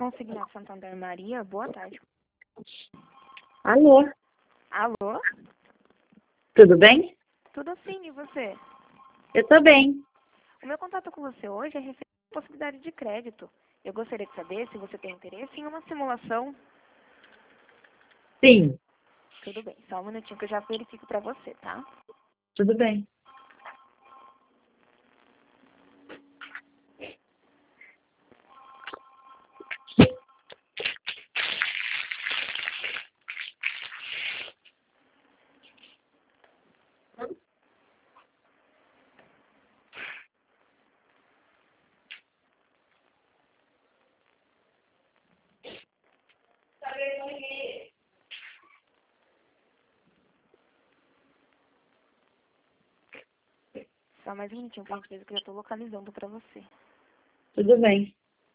Consignado Santander Maria, boa tarde. Alô, Alô? tudo bem? Tudo sim, e você? Eu tô bem. O meu contato com você hoje é referente à possibilidade de crédito. Eu gostaria de saber se você tem interesse em uma simulação. Sim, Tudo bem, só um minutinho que eu já verifico pra você, tá? tudo bem. Só mais um minutinho, por gentileza, que eu já tô localizando pra você. Tudo bem.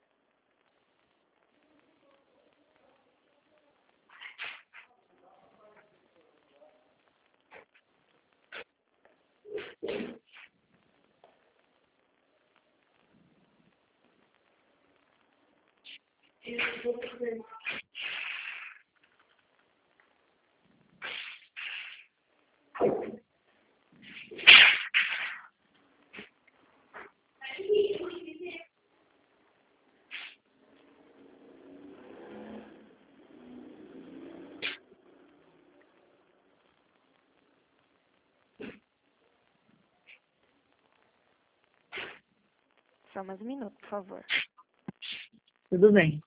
Só mais um minuto, por favor. Tudo bem.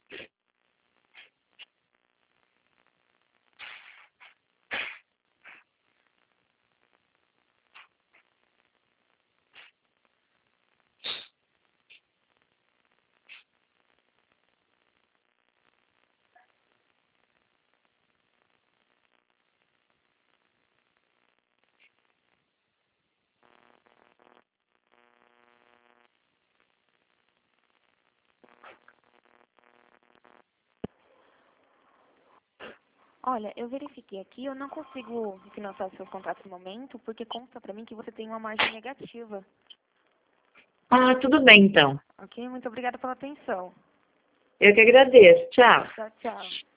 Olha, eu verifiquei aqui, eu não consigo financiar os seus contratos no momento, porque consta pra mim que você tem uma margem negativa. Ah, tudo bem então. Ok? Muito obrigada pela atenção. Eu que agradeço. Tchau. Tchau, tchau.